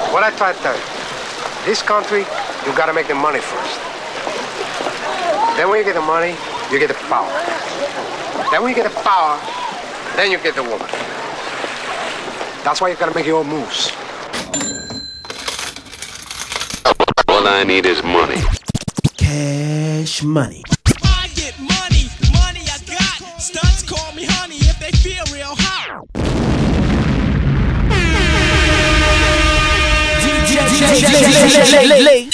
What I try to tell you, this country, you gotta make the money first. Then when you get the money, you get the power. Then when you get the power, then you get the woman. That's why you gotta make your own moves. All I need is money. Cash money. I get money, money I got. Stunts call me honey if they feel real hot. DJ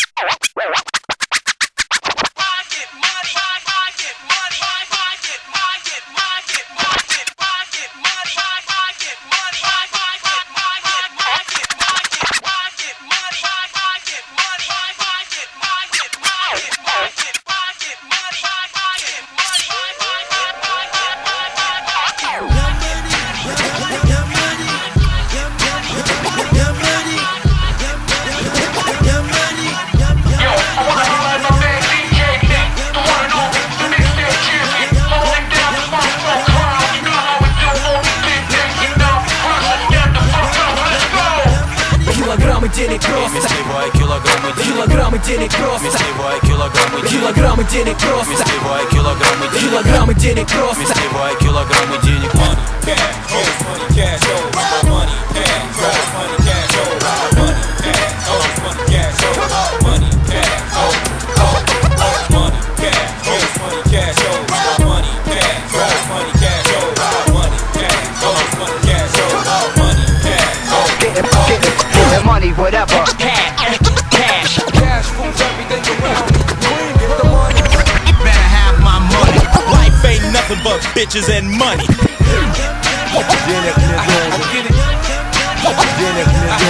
денег просто. Сливай килограммы денег просто. Сливай килограммы денег просто. Сливай килограммы денег просто. Сливай килограммы денег. Money, cash, hoes, money, cash, hoes, money, cash, hoes, money, cash, hoes, money, cash, hoes, money, cash, hoes, money, cash, hoes, money, cash, hoes, money, cash, hoes, money, cash, hoes, money, cash, hoes, money, cash, hoes, money, cash, hoes, money, cash, hoes. Get the money, whatever. Cash moves everything around me. Get the money. Better have my money. Life ain't nothing but bitches and money. Денег не должен. Денег не должен.